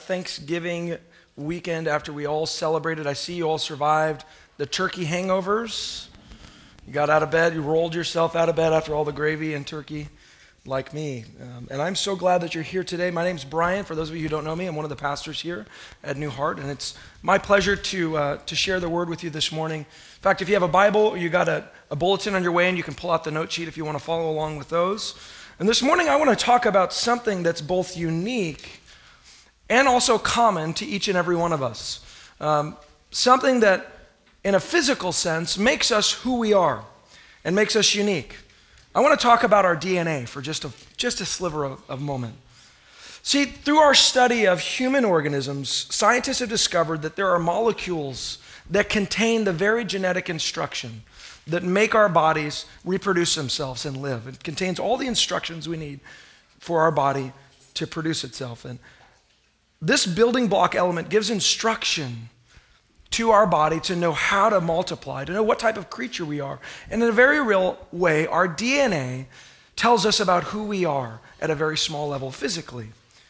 Thanksgiving weekend after we all celebrated. I see you all survived the turkey hangovers. You got out of bed, you rolled yourself out of bed after all the gravy and turkey, like me. And I'm so glad that you're here today. My name's Brian. For those of you who don't know me, I'm one of the pastors here at New Heart, and it's my pleasure to share the word with you this morning. In fact, if you have a Bible or you got a bulletin on your way, and you can pull out the note sheet if you want to follow along with those. And this morning I want to talk about something that's both unique and also common to each and every one of us. Something that, in a physical sense, makes us who we are and makes us unique. I want to talk about our DNA for just a sliver of a moment. See, through our study of human organisms, scientists have discovered that there are molecules that contain the very genetic instruction that make our bodies reproduce themselves and live. It contains all the instructions we need for our body to produce itself. And this building block element gives instruction to our body to know how to multiply, to know what type of creature we are. And in a very real way, our DNA tells us about who we are at a very small level physically.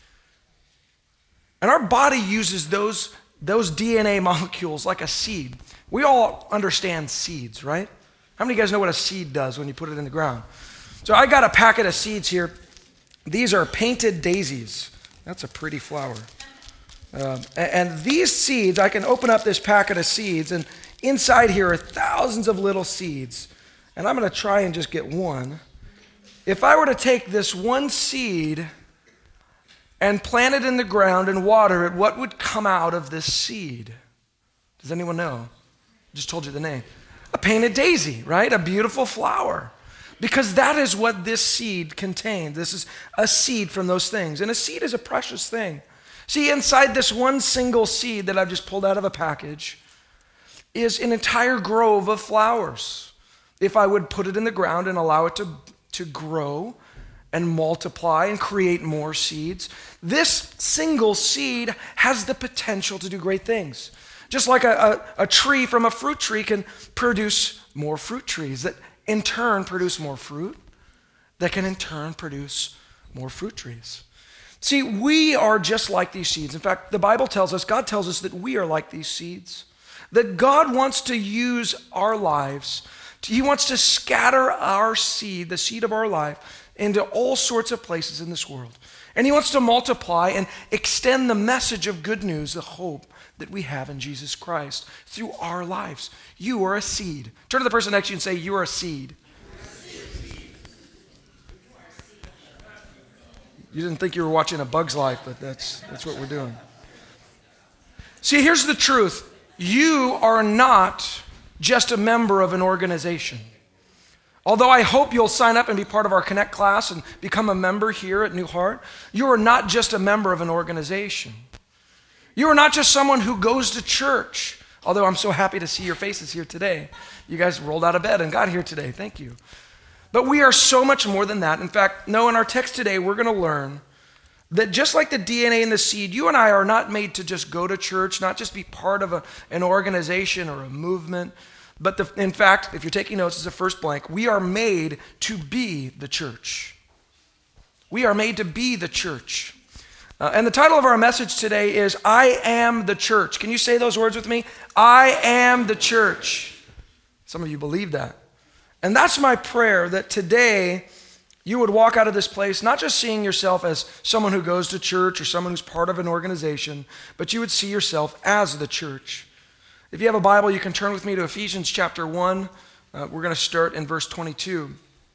And our body uses those DNA molecules like a seed. We all understand seeds, right? How many of you guys know what a seed does when you put it in the ground? So I got a packet of seeds here. These are painted daisies. That's a pretty flower. And these seeds, I can open up this packet of seeds, and inside here are thousands of little seeds. And I'm going to try and just get one. If I were to take this one seed and plant it in the ground and water it, what would come out of this seed? Does anyone know? I just told you the name. A painted daisy, right? A beautiful flower. Because that is what this seed contains. This is a seed from those things. And a seed is a precious thing. See, inside this one single seed that I've just pulled out of a package is an entire grove of flowers. If I would put it in the ground and allow it to grow and multiply and create more seeds, this single seed has the potential to do great things. Just like a tree from a fruit tree can produce more fruit trees that in turn produce more fruit, that can in turn produce more fruit trees. See, we are just like these seeds. In fact, the Bible tells us, God tells us that we are like these seeds, that God wants to use our lives. He wants to scatter our seed, the seed of our life, into all sorts of places in this world. And he wants to multiply and extend the message of good news, the hope that we have in Jesus Christ through our lives. You are a seed. Turn to the person next to you and say, you are a seed. You didn't think you were watching A Bug's Life, but that's what we're doing. See, here's the truth. You are not just a member of an organization. Although I hope you'll sign up and be part of our Connect class and become a member here at New Heart, you are not just a member of an organization. You are not just someone who goes to church, although I'm so happy to see your faces here today. You guys rolled out of bed and got here today. Thank you. But we are so much more than that. In fact, no, in our text today, we're going to learn that just like the DNA in the seed, you and I are not made to just go to church, not just be part of an organization or a movement. But in fact, if you're taking notes as a first blank, we are made to be the church. We are made to be the church. And the title of our message today is, I am the church. Can you say those words with me? I am the church. Some of you believe that. And that's my prayer, that today you would walk out of this place not just seeing yourself as someone who goes to church or someone who's part of an organization, but you would see yourself as the church. If you have a Bible, you can turn with me to Ephesians chapter 1. We're going to start in verse 22.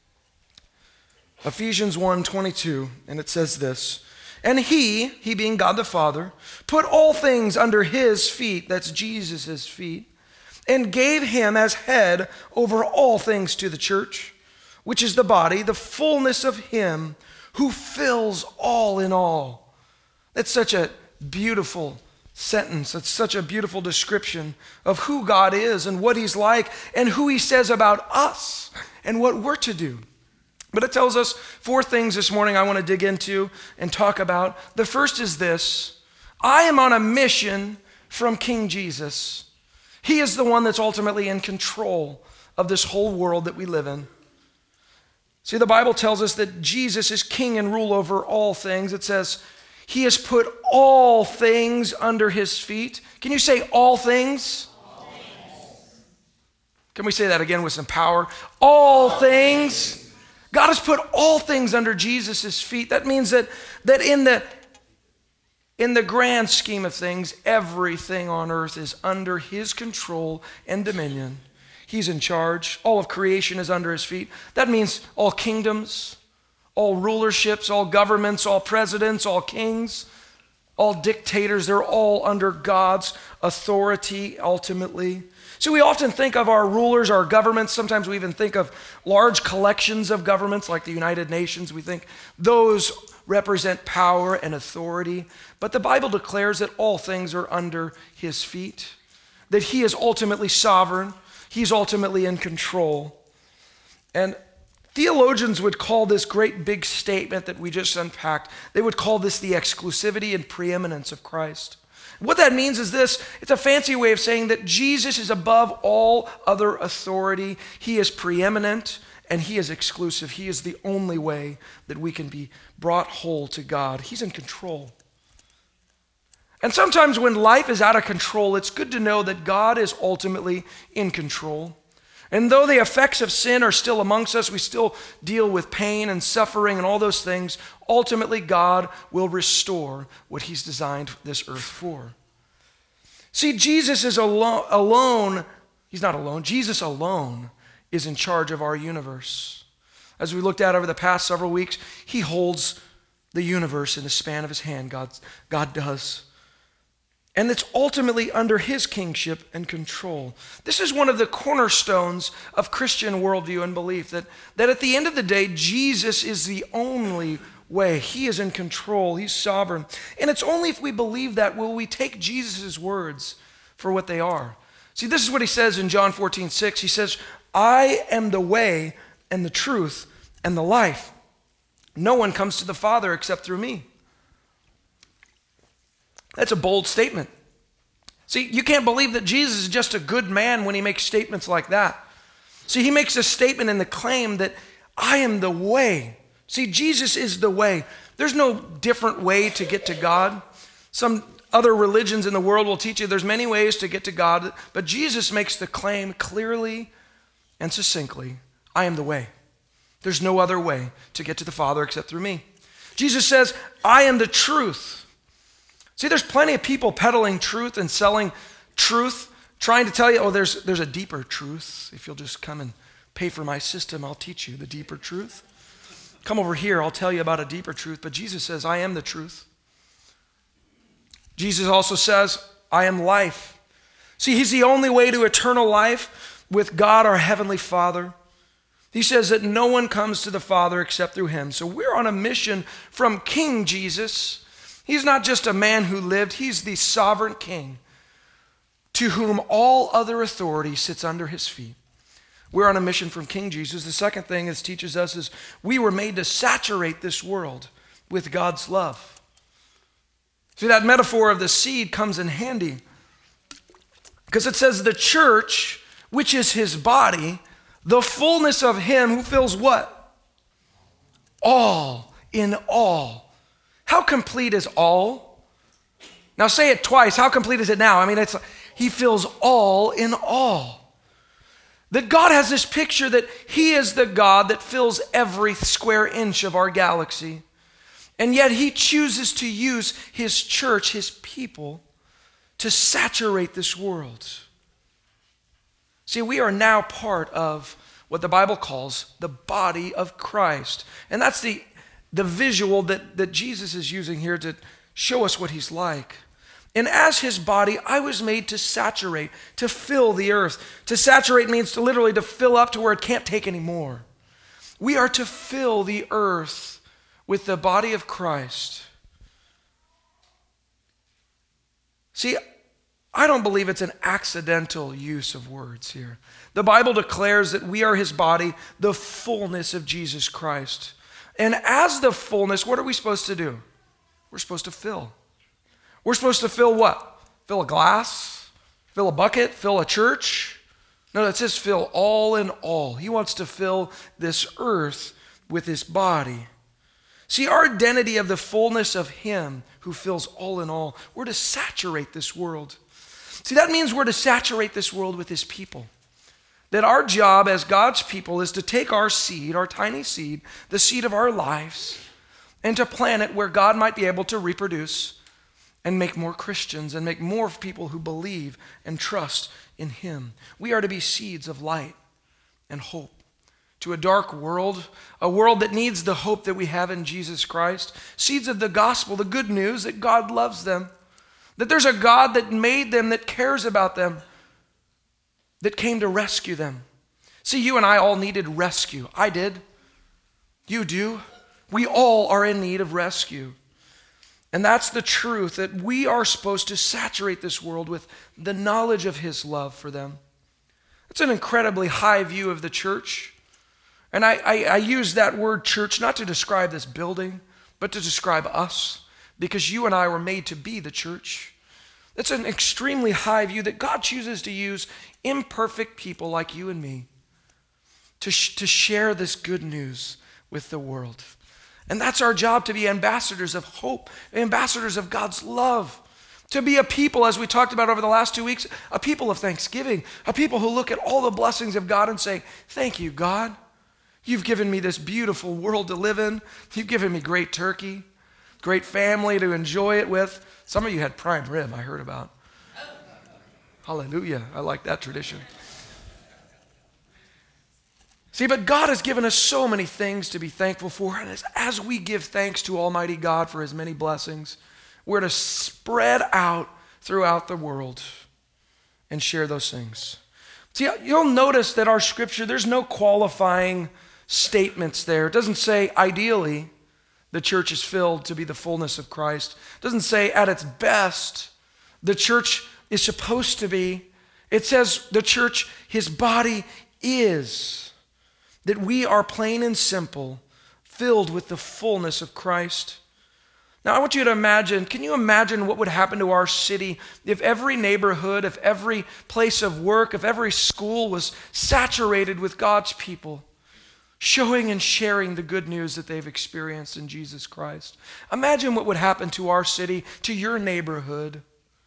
Ephesians 1:22, and it says this, and he being God the Father, put all things under his feet, that's Jesus' feet, and gave him as head over all things to the church, which is the body, the fullness of him who fills all in all. That's such a beautiful sentence. It's such a beautiful description of who God is and what he's like and who he says about us and what we're to do. But it tells us four things this morning I want to dig into and talk about. The first is this: I am on a mission from King Jesus. He is the one that's ultimately in control of this whole world that we live in. See, the Bible tells us that Jesus is king and rule over all things. It says, He has put all things under his feet. Can you say all things? All things. Can we say that again with some power? All things. God has put all things under Jesus' feet. That means that in the grand scheme of things, everything on earth is under his control and dominion. He's in charge. All of creation is under his feet. That means all kingdoms, all rulerships, all governments, all presidents, all kings, all dictators, they're all under God's authority ultimately. So we often think of our rulers, our governments. Sometimes we even think of large collections of governments like the United Nations. We think those represent power and authority. But the Bible declares that all things are under his feet, that he is ultimately sovereign. He's ultimately in control. And theologians would call this great big statement that we just unpacked, they would call this the exclusivity and preeminence of Christ. What that means is this: it's a fancy way of saying that Jesus is above all other authority. He is preeminent and he is exclusive. He is the only way that we can be brought whole to God. He's in control. And sometimes when life is out of control, it's good to know that God is ultimately in control. And though the effects of sin are still amongst us, we still deal with pain and suffering and all those things, ultimately God will restore what he's designed this earth for. See, Jesus is alone. He's not alone. Jesus alone is in charge of our universe. As we looked at over the past several weeks, he holds the universe in the span of his hand. God does. And it's ultimately under his kingship and control. This is one of the cornerstones of Christian worldview and belief, that at the end of the day, Jesus is the only way. He is in control. He's sovereign. And it's only if we believe that will we take Jesus' words for what they are. See, this is what he says in John 14:6. He says, I am the way and the truth and the life. No one comes to the Father except through me. That's a bold statement. See, you can't believe that Jesus is just a good man when he makes statements like that. See, he makes a statement in the claim that I am the way. See, Jesus is the way. There's no different way to get to God. Some other religions in the world will teach you there's many ways to get to God, but Jesus makes the claim clearly and succinctly, I am the way. There's no other way to get to the Father except through me. Jesus says, I am the truth. See, there's plenty of people peddling truth and selling truth, trying to tell you, oh, there's a deeper truth. If you'll just come and pay for my system, I'll teach you the deeper truth. Come over here, I'll tell you about a deeper truth. But Jesus says, I am the truth. Jesus also says, I am life. See, he's the only way to eternal life with God, our Heavenly Father. He says that no one comes to the Father except through him. So we're on a mission from King Jesus. He's not just a man who lived. He's the sovereign king to whom all other authority sits under his feet. We're on a mission from King Jesus. The second thing this teaches us is we were made to saturate this world with God's love. See, that metaphor of the seed comes in handy because it says the church, which is his body, the fullness of him who fills what? All in all. How complete is all? Now say it twice. How complete is it now? I mean, it's he fills all in all. That God has this picture that he is the God that fills every square inch of our galaxy. And yet he chooses to use his church, his people, to saturate this world. See, we are now part of what the Bible calls the body of Christ. And that's the visual that Jesus is using here to show us what he's like. And as his body, I was made to saturate, to fill the earth. To saturate means to literally to fill up to where it can't take any more. We are to fill the earth with the body of Christ. See, I don't believe it's an accidental use of words here. The Bible declares that we are his body, the fullness of Jesus Christ. And as the fullness, what are we supposed to do? We're supposed to fill. We're supposed to fill what? Fill a glass? Fill a bucket? Fill a church? No, it says fill all in all. He wants to fill this earth with his body. See, our identity of the fullness of Him who fills all in all, we're to saturate this world. See, that means we're to saturate this world with His people. That our job as God's people is to take our seed, our tiny seed, the seed of our lives, and to plant it where God might be able to reproduce and make more Christians and make more people who believe and trust in Him. We are to be seeds of light and hope to a dark world, a world that needs the hope that we have in Jesus Christ. Seeds of the gospel, the good news that God loves them, that there's a God that made them, that cares about them, that came to rescue them. See, you and I all needed rescue. I did. You do. We all are in need of rescue. And that's the truth, that we are supposed to saturate this world with the knowledge of His love for them. It's an incredibly high view of the church. And I use that word church not to describe this building, but to describe us, because you and I were made to be the church. It's an extremely high view that God chooses to use imperfect people like you and me to share this good news with the world. And that's our job, to be ambassadors of hope, ambassadors of God's love, to be a people, as we talked about over the last 2 weeks, a people of thanksgiving, a people who look at all the blessings of God and say, thank you, God. You've given me this beautiful world to live in. You've given me great turkey, great family to enjoy it with. Some of you had prime rib, I heard about. Hallelujah. I like that tradition. See, but God has given us so many things to be thankful for. And as we give thanks to Almighty God for His many blessings, we're to spread out throughout the world and share those things. See, you'll notice that our scripture, there's no qualifying statements there. It doesn't say, ideally, the church is filled to be the fullness of Christ. It doesn't say, at its best, the church is supposed to be. It says the church, His body is. That we are plain and simple, filled with the fullness of Christ. Now, I want you to imagine, can you imagine what would happen to our city if every neighborhood, if every place of work, if every school was saturated with God's people, showing and sharing the good news that they've experienced in Jesus Christ? Imagine what would happen to our city, to your neighborhood,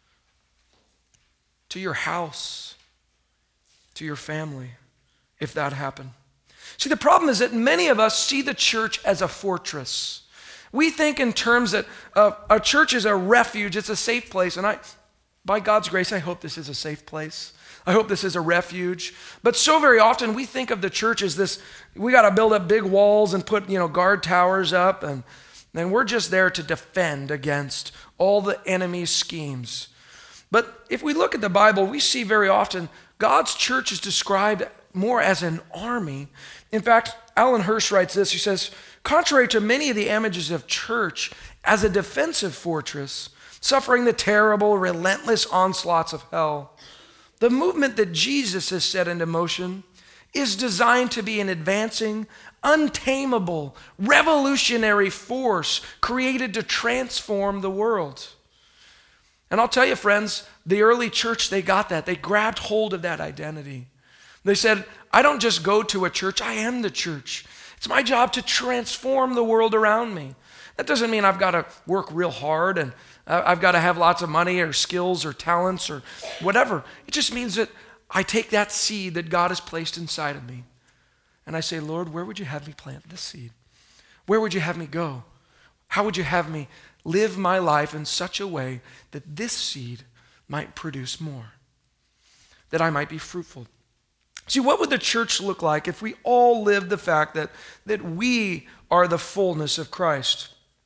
to your house, to your family, if that happened. See, the problem is that many of us see the church as a fortress. We think in terms that a church is a refuge, it's a safe place. And by God's grace, I hope this is a safe place. I hope this is a refuge. But so very often we think of the church as this, we got to build up big walls and put, guard towers up. And we're just there to defend against all the enemy's schemes. But if we look at the Bible, we see very often God's church is described more as an army. In fact, Alan Hirsch writes this. He says, contrary to many of the images of church as a defensive fortress, suffering the terrible, relentless onslaughts of hell, the movement that Jesus has set into motion is designed to be an advancing, untamable, revolutionary force created to transform the world. And I'll tell you, friends, the early church, they got that. They grabbed hold of that identity. They said, I don't just go to a church, I am the church. It's my job to transform the world around me. That doesn't mean I've got to work real hard and I've got to have lots of money or skills or talents or whatever. It just means that I take that seed that God has placed inside of me and I say, Lord, where would you have me plant this seed? Where would you have me go? How would you have me live my life in such a way that this seed might produce more, that I might be fruitful? See, what would the church look like if we all lived the fact that we are the fullness of Christ?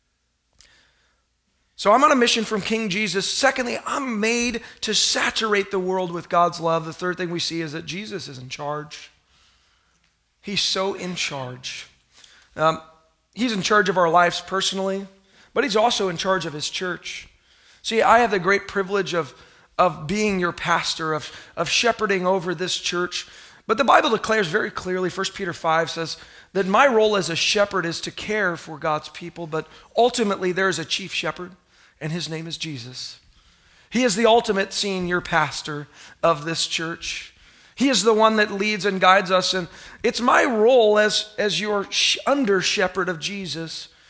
So I'm on a mission from King Jesus. Secondly, I'm made to saturate the world with God's love. The third thing we see is that Jesus is in charge. He's so in charge. He's in charge of our lives personally, but He's also in charge of His church. See, I have the great privilege of being your pastor, of shepherding over this church. But the Bible declares very clearly, 1 Peter 5 says, that my role as a shepherd is to care for God's people, but ultimately there is a chief shepherd, and His name is Jesus. He is the ultimate senior pastor of this church. He is the one that leads and guides us, and it's my role as your under shepherd of Jesus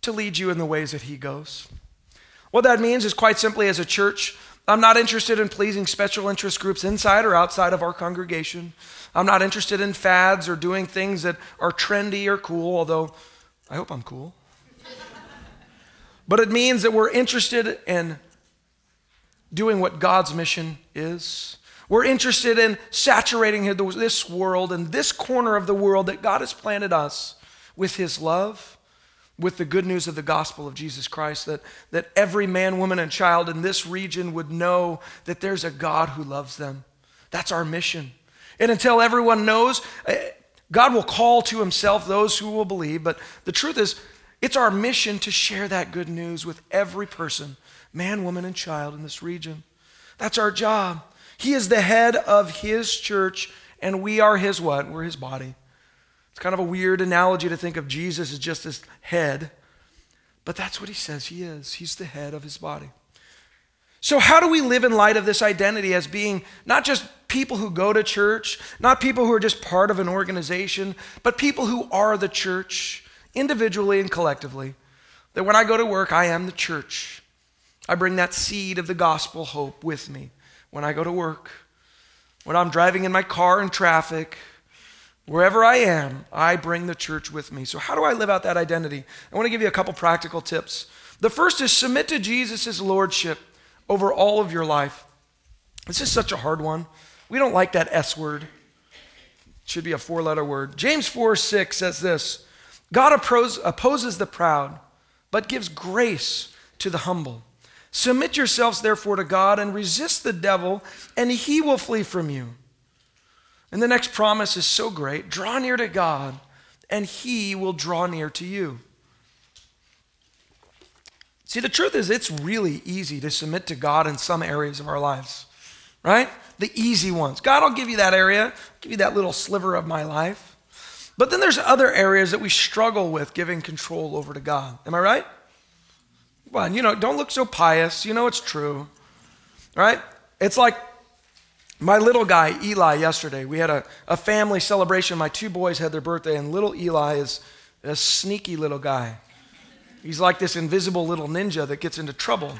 to lead you in the ways that he goes. What that means is quite simply, as a church, I'm not interested in pleasing special interest groups inside or outside of our congregation. I'm not interested in fads or doing things that are trendy or cool, although I hope I'm cool. But it means that we're interested in doing what God's mission is. We're interested in saturating this world and this corner of the world that God has planted us with his love, with the good news of the gospel of Jesus Christ, that every man, woman, and child in this region would know that there's a God who loves them. That's our mission. And until everyone knows, God will call to himself those who will believe. But the truth is, it's our mission to share that good news with every person, man, woman, and child in this region. That's our job. He is the head of his church, and we are his what? We're his body. It's kind of a weird analogy to think of Jesus as just his head, but that's what he says he is. He's the head of his body. So how do we live in light of this identity as being not just people who go to church, not people who are just part of an organization, but people who are the church, individually and collectively? That when I go to work, I am the church. I bring that seed of the gospel hope with me when I go to work. When I'm driving in my car in traffic, wherever I am, I bring the church with me. So how do I live out that identity? I want to give you a couple practical tips. The first is submit to Jesus' lordship over all of your life. This is such a hard one. We don't like that S word. It should be a 4-letter word. James 4:6 says this: God opposes the proud, but gives grace to the humble. Submit yourselves therefore to God and resist the devil, and he will flee from you. And the next promise is so great: draw near to God, and he will draw near to you. See, the truth is, it's really easy to submit to God in some areas of our lives, right? The easy ones. God, I'll give you that area. I'll give you that little sliver of my life. But then there's other areas that we struggle with giving control over to God. Am I right? Well, don't look so pious. You know it's true, right? It's like my little guy, Eli, yesterday. We had a family celebration. My 2 boys had their birthday, and little Eli is a sneaky little guy. He's like this invisible little ninja that gets into trouble.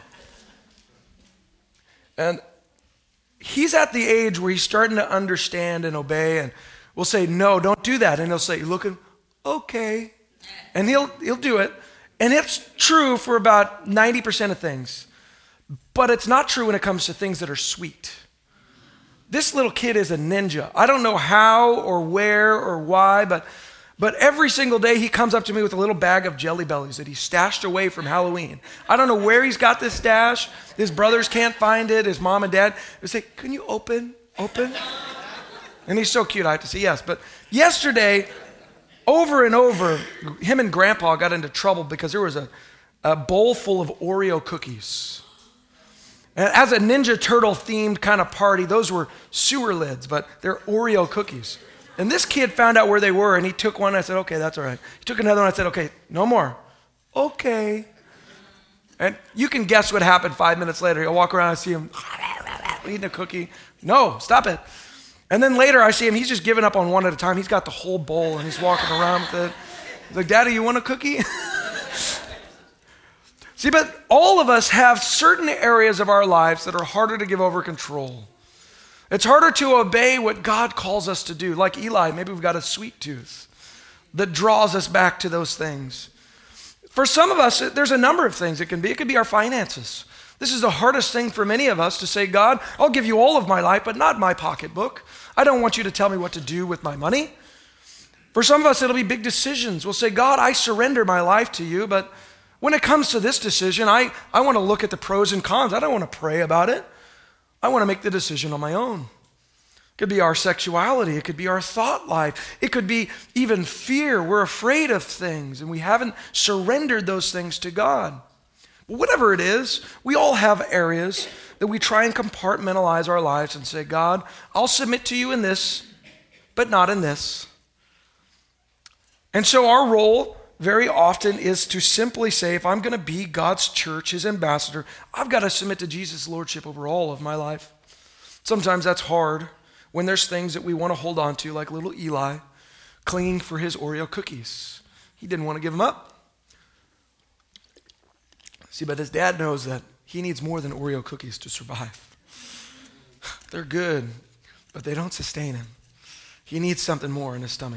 And he's at the age where he's starting to understand and obey, and we'll say, no, don't do that. And he'll say, looking, okay. And he'll do it. And it's true for about 90% of things. But it's not true when it comes to things that are sweet. This little kid is a ninja. I don't know how or where or why, but every single day he comes up to me with a little bag of Jelly Bellies that he stashed away from Halloween. I don't know where he's got this stash. His brothers can't find it. His mom and dad, they say, can you open? And he's so cute, I have to say yes. But yesterday, over and over, him and Grandpa got into trouble because there was a bowl full of Oreo cookies. And as a Ninja Turtle themed kind of party, those were sewer lids, but they're Oreo cookies. And this kid found out where they were, and he took one. I said, okay, that's all right. He took another one. I said, okay, no more. Okay. And you can guess what happened 5 minutes later. He'll walk around and see him eating a cookie. No, stop it. And then later I see him, he's just giving up on one at a time. He's got the whole bowl, and he's walking around with it. He's like, Daddy, you want a cookie? See, but all of us have certain areas of our lives that are harder to give over control. It's harder to obey what God calls us to do. Like Eli, maybe we've got a sweet tooth that draws us back to those things. For some of us, there's a number of things it can be. It could be our finances. This is the hardest thing for many of us to say, God, I'll give you all of my life, but not my pocketbook. I don't want you to tell me what to do with my money. For some of us, it'll be big decisions. We'll say, God, I surrender my life to you, but when it comes to this decision, I want to look at the pros and cons. I don't want to pray about it. I want to make the decision on my own. It could be our sexuality. It could be our thought life. It could be even fear. We're afraid of things, and we haven't surrendered those things to God. But whatever it is, we all have areas that we try and compartmentalize our lives and say, God, I'll submit to you in this, but not in this. And so our role very often is to simply say, if I'm going to be God's church, his ambassador, I've got to submit to Jesus' lordship over all of my life. Sometimes that's hard when there's things that we want to hold on to, like little Eli clinging for his Oreo cookies. He didn't want to give them up. See, but his dad knows that he needs more than Oreo cookies to survive. They're good, but they don't sustain him. He needs something more in his stomach.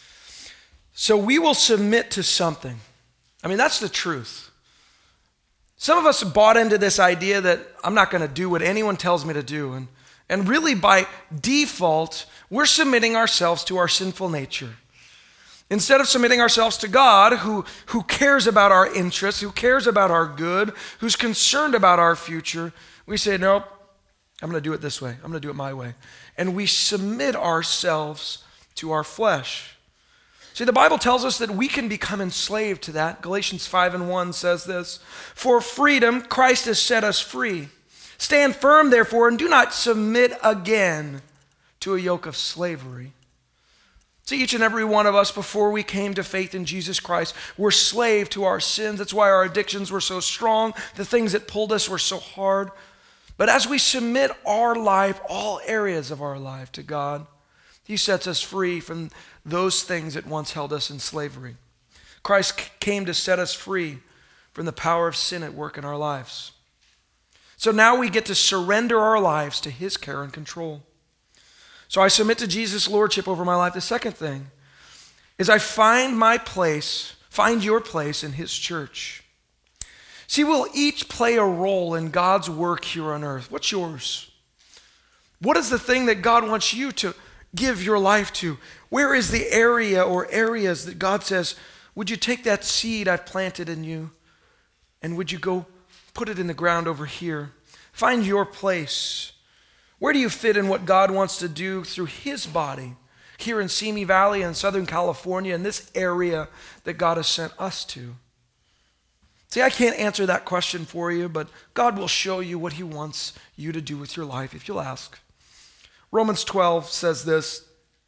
So we will submit to something. I mean, that's the truth. Some of us have bought into this idea that I'm not going to do what anyone tells me to do. And really, by default, we're submitting ourselves to our sinful nature. Instead of submitting ourselves to God, who cares about our interests, who cares about our good, who's concerned about our future, we say, nope, I'm going to do it this way. I'm going to do it my way. And we submit ourselves to our flesh. See, the Bible tells us that we can become enslaved to that. Galatians 5:1 says this, "For freedom, Christ has set us free. Stand firm, therefore, and do not submit again to a yoke of slavery." See, each and every one of us, before we came to faith in Jesus Christ, were slave to our sins. That's why our addictions were so strong. The things that pulled us were so hard. But as we submit our life, all areas of our life to God, he sets us free from those things that once held us in slavery. Christ came to set us free from the power of sin at work in our lives. So now we get to surrender our lives to his care and control. So I submit to Jesus' lordship over my life. The second thing is I find your place in his church. See, we'll each play a role in God's work here on earth. What's yours? What is the thing that God wants you to give your life to? Where is the area or areas that God says, would you take that seed I've planted in you and would you go put it in the ground over here? Find your place. Where do you fit in what God wants to do through his body here in Simi Valley in Southern California, in this area that God has sent us to? See, I can't answer that question for you, but God will show you what he wants you to do with your life if you'll ask. Romans 12 says this,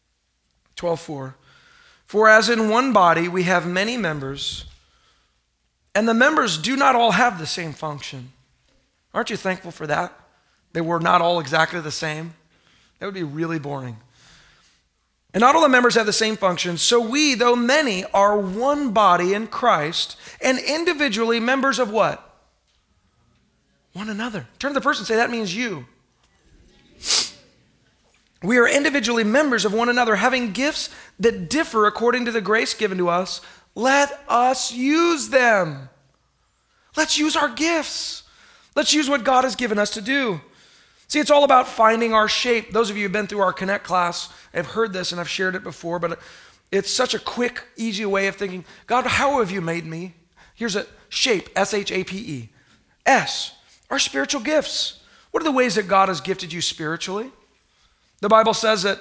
12:4, "For as in one body we have many members, and the members do not all have the same function." Aren't you thankful for that? They were not all exactly the same. That would be really boring. "And not all the members have the same function. So we, though many, are one body in Christ, and individually members of" what? One another. Turn to the person and say, that means you. "We are individually members of one another, having gifts that differ according to the grace given to us. Let us use them." Let's use our gifts. Let's use what God has given us to do. See, it's all about finding our shape. Those of you who have been through our Connect class have heard this, and I've shared it before, but it's such a quick, easy way of thinking, God, how have you made me? Here's a shape, S-H-A-P-E. S, our spiritual gifts. What are the ways that God has gifted you spiritually? The Bible says that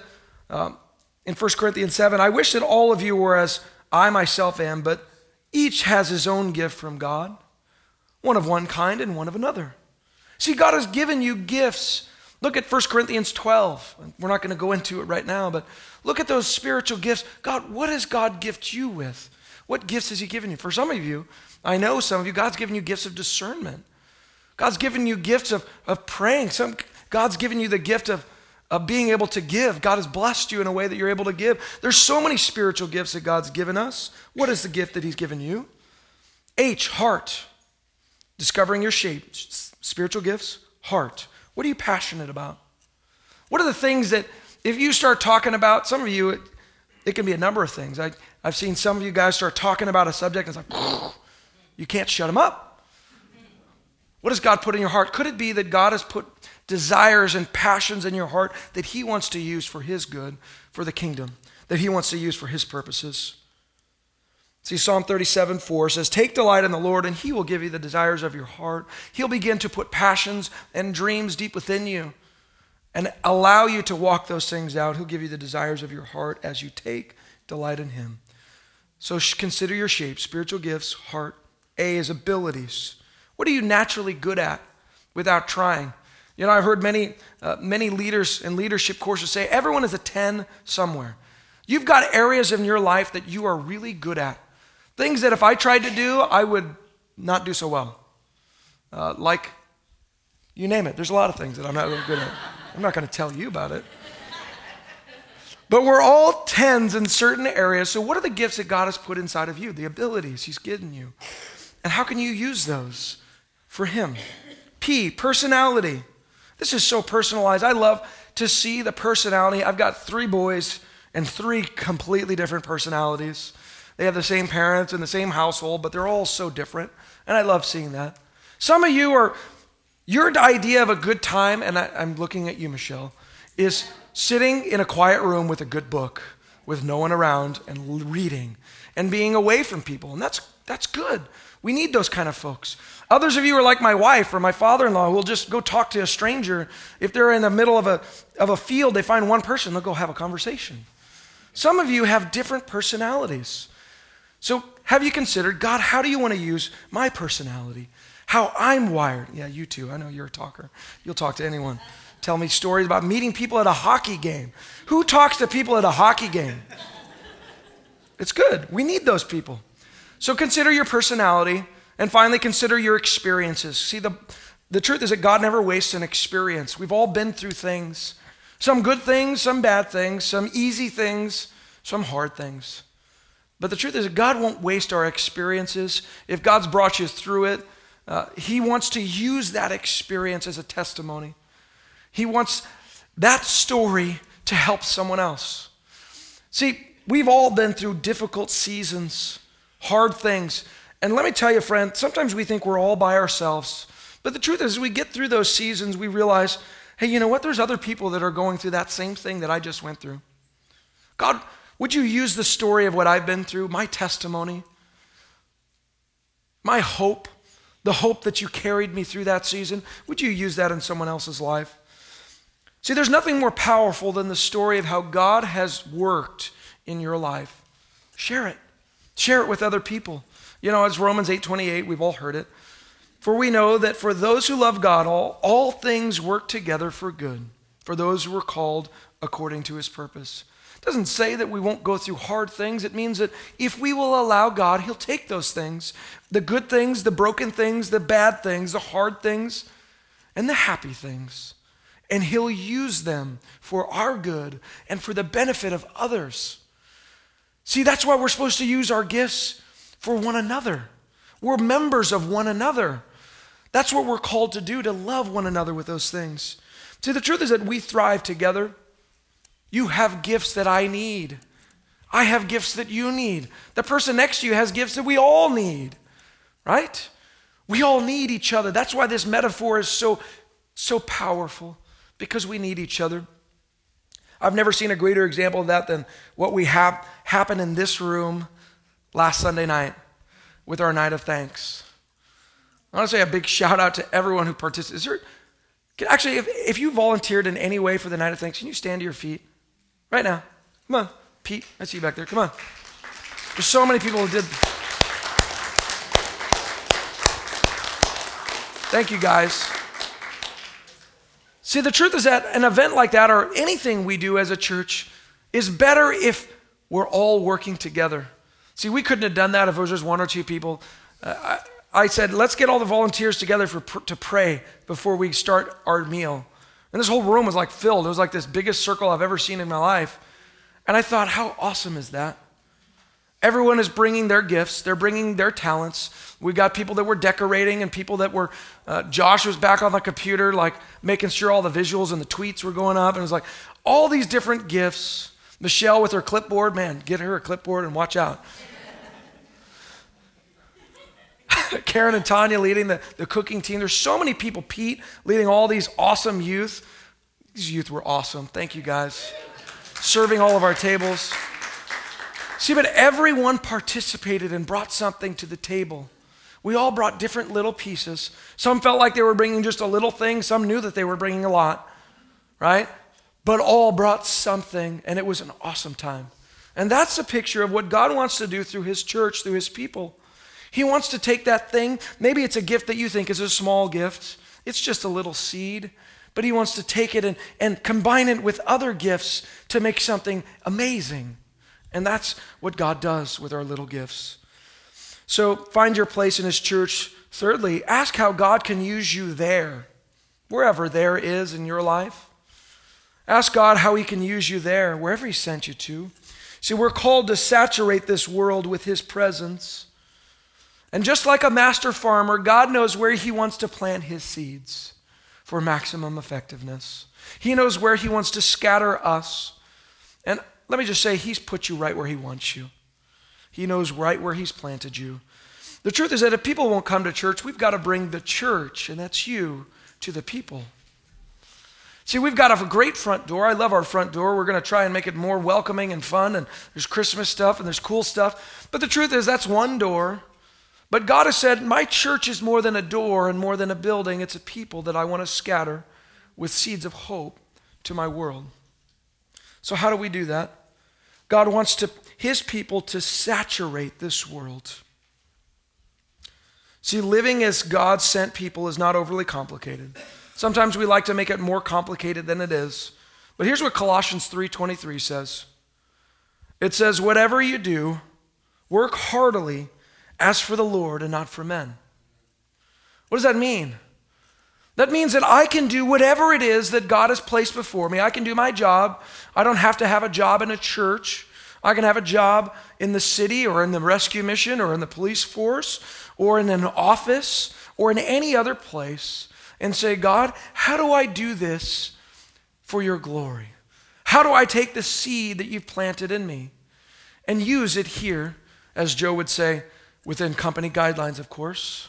in 1 Corinthians 7, "I wish that all of you were as I myself am, but each has his own gift from God, one of one kind and one of another." See, God has given you gifts. Look at 1 Corinthians 12. We're not going to go into it right now, but look at those spiritual gifts. God, what has God gifted you with? What gifts has he given you? For some of you, I know some of you, God's given you gifts of discernment. God's given you gifts of praying. God's given you the gift of being able to give. God has blessed you in a way that you're able to give. There's so many spiritual gifts that God's given us. What is the gift that he's given you? H, heart. Discovering your shape. Spiritual gifts, heart. What are you passionate about? What are the things that if you start talking about, some of you, it can be a number of things. I've seen some of you guys start talking about a subject and it's like, you can't shut them up. What has God put in your heart? Could it be that God has put desires and passions in your heart that he wants to use for his good, for the kingdom, that he wants to use for his purposes? See, Psalm 37:4 says, "Take delight in the Lord, and he will give you the desires of your heart." He'll begin to put passions and dreams deep within you and allow you to walk those things out. He'll give you the desires of your heart as you take delight in him. So consider your shape, spiritual gifts, heart. A is abilities. What are you naturally good at without trying? You know, I've heard many leaders in leadership courses say, everyone is a 10 somewhere. You've got areas in your life that you are really good at. Things that if I tried to do, I would not do so well. Like, you name it. There's a lot of things that I'm not really good at. I'm not going to tell you about it. But we're all 10s in certain areas. So what are the gifts that God has put inside of you? The abilities he's given you. And how can you use those for him. P, personality. This is so personalized. I love to see the personality. I've got 3 boys and 3 completely different personalities. They have the same parents and the same household, but they're all so different. And I love seeing that. Some of you are, your idea of a good time, and I'm looking at you, Michelle, is sitting in a quiet room with a good book, with no one around, and reading, and being away from people. And that's good. We need those kind of folks. Others of you are like my wife or my father-in-law who will just go talk to a stranger. If they're in the middle of a field, they find one person, they'll go have a conversation. Some of you have different personalities. So have you considered, God, how do you want to use my personality? How I'm wired? Yeah, you too. I know you're a talker. You'll talk to anyone. Tell me stories about meeting people at a hockey game. Who talks to people at a hockey game? It's good. We need those people. So consider your personality, and finally consider your experiences. See, the truth is that God never wastes an experience. We've all been through things. Some good things, some bad things, some easy things, some hard things. But the truth is that God won't waste our experiences. If God's brought you through it, he wants to use that experience as a testimony. He wants that story to help someone else. See, we've all been through difficult seasons, hard things. And let me tell you, friend, sometimes we think we're all by ourselves. But the truth is, as we get through those seasons, we realize, hey, you know what? There's other people that are going through that same thing that I just went through. God, would you use the story of what I've been through, my testimony, my hope, the hope that you carried me through that season? Would you use that in someone else's life? See, there's nothing more powerful than the story of how God has worked in your life. Share it. Share it with other people. You know, it's Romans 8:28, we've all heard it. For we know that for those who love God, all things work together for good, for those who are called according to his purpose. It doesn't say that we won't go through hard things. It means that if we will allow God, he'll take those things, the good things, the broken things, the bad things, the hard things, and the happy things, and he'll use them for our good and for the benefit of others. See, that's why we're supposed to use our gifts for one another. We're members of one another. That's what we're called to do, to love one another with those things. See, the truth is that we thrive together. You have gifts that I need. I have gifts that you need. The person next to you has gifts that we all need, right? We all need each other. That's why this metaphor is so powerful, because we need each other. I've never seen a greater example of that than what we have happen in this room last Sunday night with our night of thanks. I want to say a big shout out to everyone who participated. Actually, if you volunteered in any way for the night of thanks, can you stand to your feet right now? Come on, Pete, I see you back there. Come on. There's so many people who did. Thank you, guys. See, the truth is that an event like that, or anything we do as a church, is better if we're all working together. See, we couldn't have done that if it was just one or two people. I said, let's get all the volunteers together to pray before we start our meal. And this whole room was like filled. It was like this biggest circle I've ever seen in my life. And I thought, how awesome is that? Everyone is bringing their gifts. They're bringing their talents. We got people that were decorating and people that were, Josh was back on the computer, like making sure all the visuals and the tweets were going up. And it was like all these different gifts. Michelle with her clipboard, man, get her a clipboard and watch out. Karen and Tanya leading the cooking team. There's so many people. Pete leading all these awesome youth. These youth were awesome. Thank you, guys. Serving all of our tables. See, but everyone participated and brought something to the table. We all brought different little pieces. Some felt like they were bringing just a little thing. Some knew that they were bringing a lot, right? But all brought something, and it was an awesome time. And that's a picture of what God wants to do through his church, through his people. He wants to take that thing. Maybe it's a gift that you think is a small gift. It's just a little seed. But he wants to take it and combine it with other gifts to make something amazing. And that's what God does with our little gifts. So find your place in his church. Thirdly, ask how God can use you there, wherever there is in your life. Ask God how he can use you there, wherever he sent you to. See, we're called to saturate this world with his presence. And just like a master farmer, God knows where he wants to plant his seeds for maximum effectiveness. He knows where he wants to scatter us. And let me just say, he's put you right where he wants you. He knows right where he's planted you. The truth is that if people won't come to church, we've got to bring the church, and that's you, to the people. See, we've got a great front door. I love our front door. We're going to try and make it more welcoming and fun, and there's Christmas stuff, and there's cool stuff. But the truth is, that's one door. But God has said, my church is more than a door and more than a building. It's a people that I want to scatter with seeds of hope to my world. So how do we do that? God wants his people to saturate this world. See, living as God-sent people is not overly complicated. Sometimes we like to make it more complicated than it is. But here's what Colossians 3:23 says. It says, whatever you do, work heartily as for the Lord and not for men. What does that mean? That means that I can do whatever it is that God has placed before me. I can do my job. I don't have to have a job in a church. I can have a job in the city or in the rescue mission or in the police force or in an office or in any other place and say, God, how do I do this for your glory? How do I take the seed that you've planted in me and use it here, as Joe would say, within company guidelines, of course.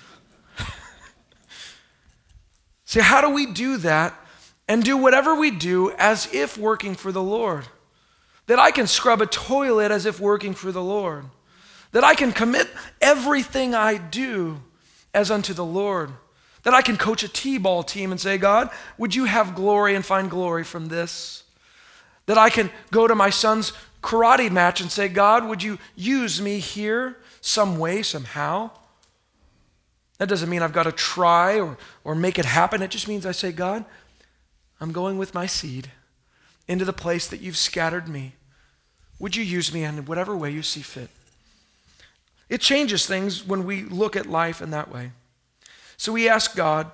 See, how do we do that and do whatever we do as if working for the Lord? That I can scrub a toilet as if working for the Lord. That I can commit everything I do as unto the Lord. That I can coach a t-ball team and say, God, would you have glory and find glory from this? That I can go to my son's karate match and say, God, would you use me here some way, somehow? That doesn't mean I've got to try or make it happen. It just means I say, God, I'm going with my seed into the place that you've scattered me. Would you use me in whatever way you see fit? It changes things when we look at life in that way. So we ask God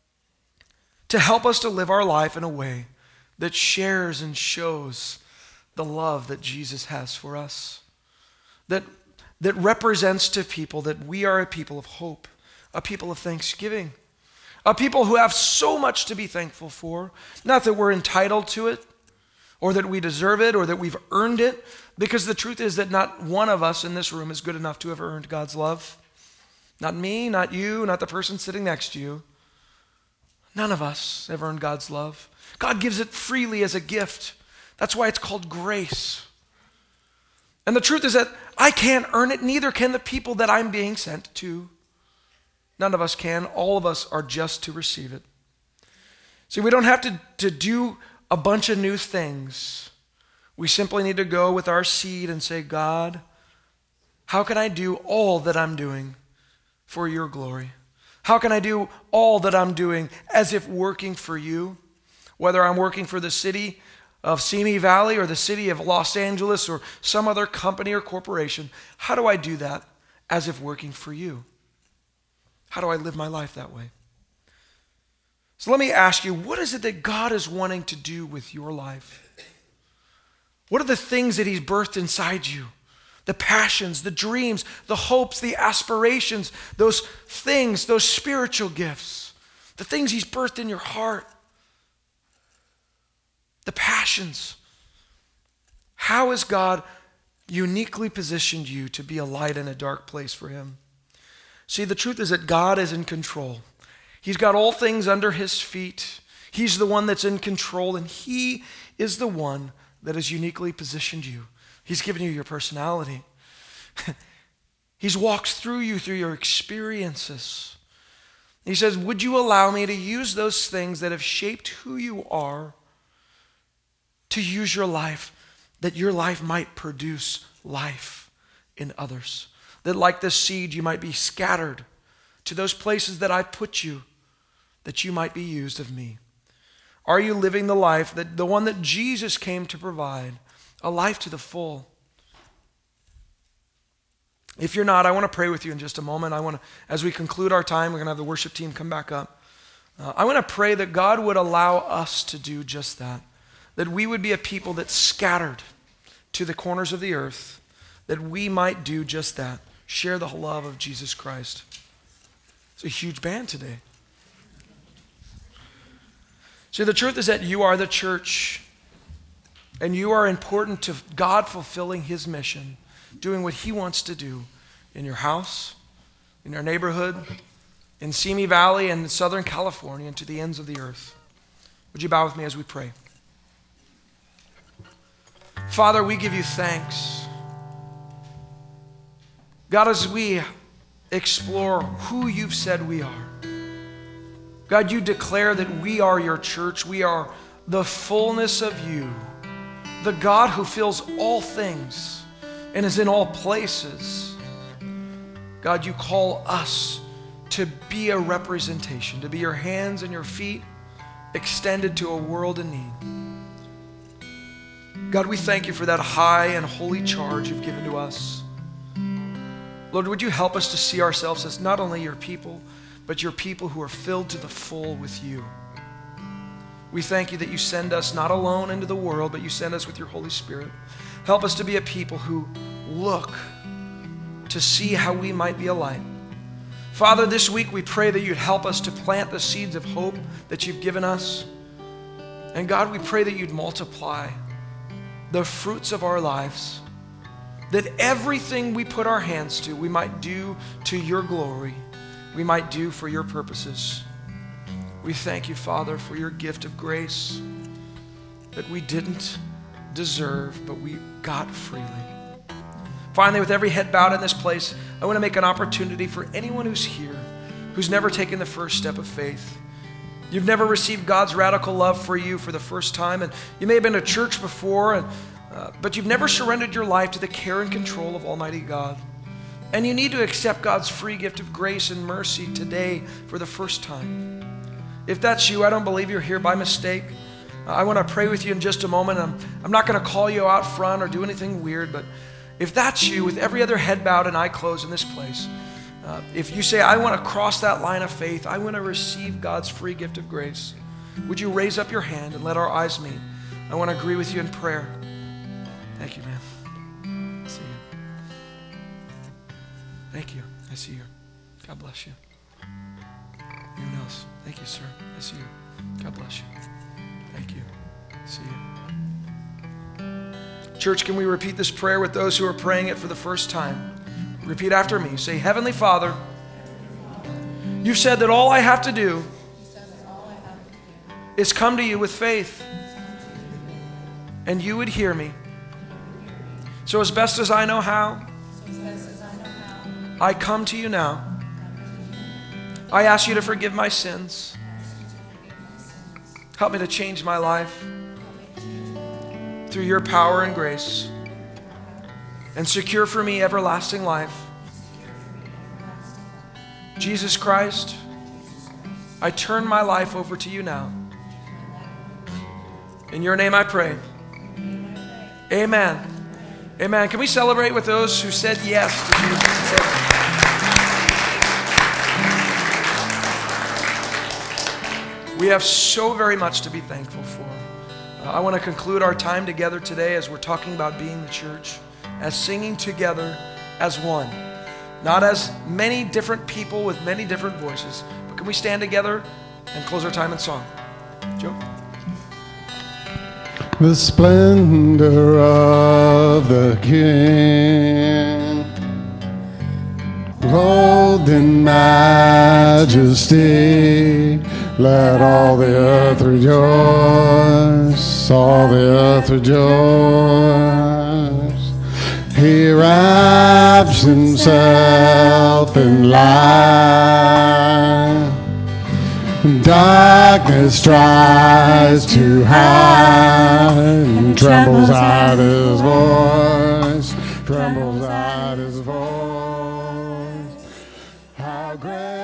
to help us to live our life in a way that shares and shows the love that Jesus has for us. That represents to people that we are a people of hope, a people of thanksgiving, a people who have so much to be thankful for. Not that we're entitled to it, or that we deserve it, or that we've earned it, because the truth is that not one of us in this room is good enough to have earned God's love. Not me, not you, not the person sitting next to you. None of us have earned God's love. God gives it freely as a gift. That's why it's called grace. And the truth is that I can't earn it, neither can the people that I'm being sent to. None of us can. All of us are just to receive it. See, we don't have to do a bunch of new things. We simply need to go with our seed and say, God, how can I do all that I'm doing for your glory? How can I do all that I'm doing as if working for you? Whether I'm working for the city of Simi Valley or the city of Los Angeles or some other company or corporation, how do I do that as if working for you? How do I live my life that way? So let me ask you, what is it that God is wanting to do with your life? What are the things that he's birthed inside you? The passions, the dreams, the hopes, the aspirations, those things, those spiritual gifts, the things he's birthed in your heart, the passions. How has God uniquely positioned you to be a light in a dark place for him? See, the truth is that God is in control. He's got all things under his feet. He's the one that's in control, and he is the one that has uniquely positioned you. He's given you your personality. He's walked through you through your experiences. He says, would you allow me to use those things that have shaped who you are to use your life, that your life might produce life in others? That like this seed, you might be scattered to those places that I put you, that you might be used of me. Are you living the life, that the one that Jesus came to provide, a life to the full? If you're not, I want to pray with you in just a moment. As we conclude our time, we're going to have the worship team come back up. I want to pray that God would allow us to do just that we would be a people that's scattered to the corners of the earth, that we might do just that. share the love of Jesus Christ. It's a huge band today. See, the truth is that you are the church, and you are important to God fulfilling his mission, doing what he wants to do in your house, in your neighborhood, in Simi Valley and in Southern California, and to the ends of the earth. Would you bow with me as we pray? Father, we give you thanks. God, as we explore who you've said we are, God, you declare that we are your church. We are the fullness of you, the God who fills all things and is in all places. God, you call us to be a representation, to be your hands and your feet extended to a world in need. God, we thank you for that high and holy charge you've given to us. Lord, would you help us to see ourselves as not only your people, but your people who are filled to the full with you. We thank you that you send us not alone into the world, but you send us with your Holy Spirit. Help us to be a people who look to see how we might be a light. Father, this week we pray that you'd help us to plant the seeds of hope that you've given us. And God, we pray that you'd multiply the fruits of our lives, that everything we put our hands to, we might do to your glory. We might do for your purposes. We thank you, Father, for your gift of grace that we didn't deserve, but we got freely. Finally, with every head bowed in this place, I want to make an opportunity for anyone who's here, who's never taken the first step of faith. You've never received God's radical love for you for the first time, and you may have been to church before, but you've never surrendered your life to the care and control of Almighty God. And you need to accept God's free gift of grace and mercy today for the first time. If that's you, I don't believe you're here by mistake. I want to pray with you in just a moment. I'm not going to call you out front or do anything weird, but if that's you, with every other head bowed and eye closed in this place, if you say, I want to cross that line of faith, I want to receive God's free gift of grace, would you raise up your hand and let our eyes meet? I want to agree with you in prayer. Thank you, man. I see you. Thank you. I see you. God bless you. Anyone else? Thank you, sir. I see you. God bless you. Thank you. I see you. Church, can we repeat this prayer with those who are praying it for the first time? Repeat after me. Say, Heavenly Father, you've said that all I have to do is come to you with faith, and you would hear me. So as best as I know how, I come to you now. I ask you to forgive my sins. Help me to change my life through your power and grace, and secure for me everlasting life. Jesus Christ, I turn my life over to you now. In your name I pray. Amen. Amen. Can we celebrate with those who said yes to Jesus? We have so very much to be thankful for. I want to conclude our time together today as we're talking about being the church, as singing together as one. Not as many different people with many different voices, but can we stand together and close our time in song? Joe? The splendor of the King, clothed in majesty, let all the earth rejoice, all the earth rejoice. He wraps himself in light. Darkness tries to hide and trembles at his voice, trembles at his voice. How great